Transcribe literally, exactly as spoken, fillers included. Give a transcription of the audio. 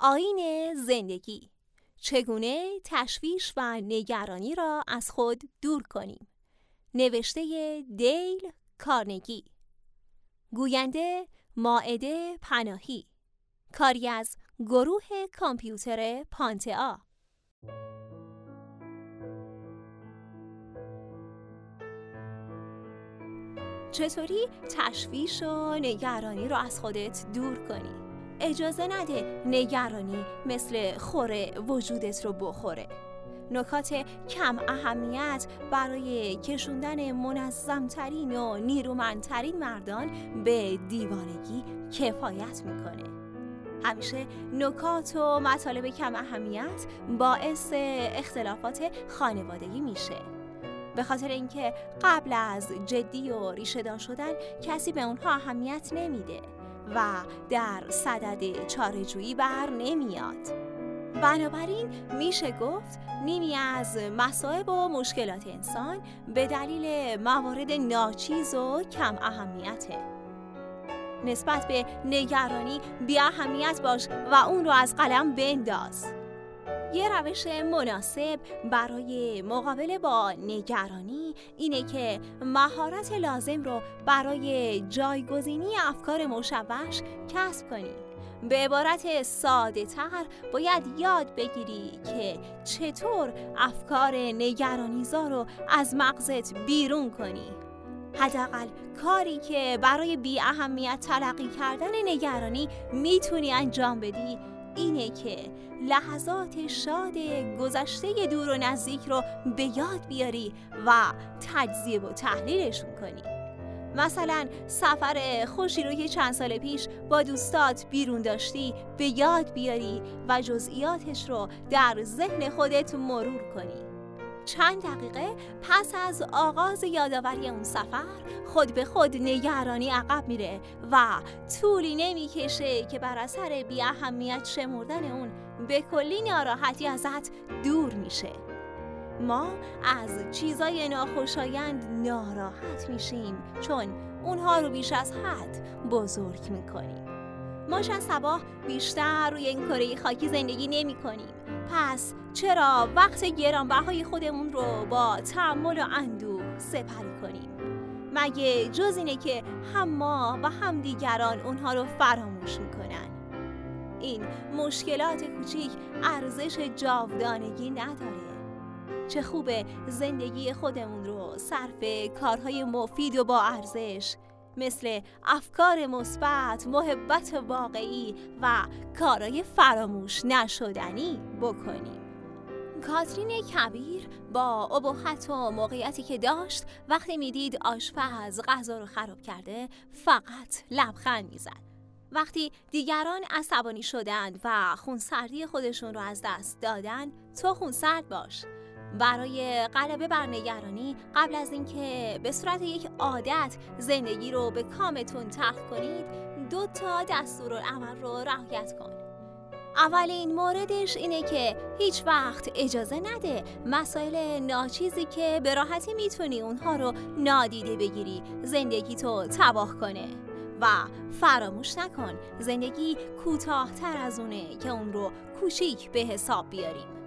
آیین زندگی، چگونه تشویش و نگرانی را از خود دور کنیم. نوشته دیل کارنگی، گوینده مائده پناهی، کاری از گروه کامپیوتر پانتئا. چطوری تشویش و نگرانی رو از خودت دور کنی؟ اجازه نده نگرانی مثل خوره وجودت رو بخوره. نکات کم اهمیت برای کشوندن منظمترین و نیرومندترین مردان به دیوانگی کفایت میکنه. همیشه نکات و مطالب کم اهمیت باعث اختلافات خانوادگی میشه، به خاطر اینکه قبل از جدی و ریشه‌دار شدن کسی به اونها اهمیت نمیده و در صدد چاره‌جویی بر نمیاد. بنابراین میشه گفت نیمی از مصائب و مشکلات انسان به دلیل موارد ناچیز و کم اهمیته. نسبت به نگرانی بی اهمیت باش و اون رو از قلم بنداز. یه روش مناسب برای مقابله با نگرانی اینه که مهارت لازم رو برای جایگزینی افکار مشوش کسب کنی. به عبارت ساده تر باید یاد بگیری که چطور افکار نگرانی‌زا رو از مغزت بیرون کنی. حداقل کاری که برای بی اهمیت تلقی کردن نگرانی میتونی انجام بدی اینه که لحظات شاد گذشته دور و نزدیک رو به یاد بیاری و تجزیه و تحلیلشون کنی. مثلا سفر خوشی رو که چند سال پیش با دوستات بیرون داشتی به یاد بیاری و جزئیاتش رو در ذهن خودت مرور کنی. چند دقیقه پس از آغاز یادآوری اون سفر خود به خود نگرانی عقب میره و طولی نمیکشه که بر اثر بی اهمیت شمردن اون به کلی ناراحتی ازت دور میشه. ما از چیزای ناخوشایند ناراحت میشیم چون اونها رو بیش از حد بزرگ میکنیم. ما چند صبح بیشتر روی این کره خاکی زندگی نمی کنیم. پس چرا وقت گرانبهای خودمون رو با تأمل و اندوه سپری کنیم؟ مگه جز اینه که هم ما و هم دیگران اونها رو فراموش میکنن؟ این مشکلات کوچیک ارزش جاودانگی نداره. چه خوبه زندگی خودمون رو صرف کارهای مفید و با ارزش مثل افکار مثبت، محبت واقعی و کارهای فراموش نشدنی بکنیم. کاترین کبیر با ابهت و موقعیتی که داشت وقتی میدید آشپز غذا رو خراب کرده فقط لبخند میزد. وقتی دیگران عصبانی شدند و خونسردی خودشون رو از دست دادن، تو خونسرد باش. برای غلبه بر نگرانی قبل از اینکه به صورت یک عادت زندگی رو به کامتون تلخ کنید، دو تا دستورالعمل رو رعایت کن. اولین موردش اینه که هیچ وقت اجازه نده مسائل ناچیزی که به راحتی میتونی اونها رو نادیده بگیری زندگی تو تباه کنه و فراموش نکن زندگی کوتاه‌تر از اونه که اون رو کوچیک به حساب بیاریم.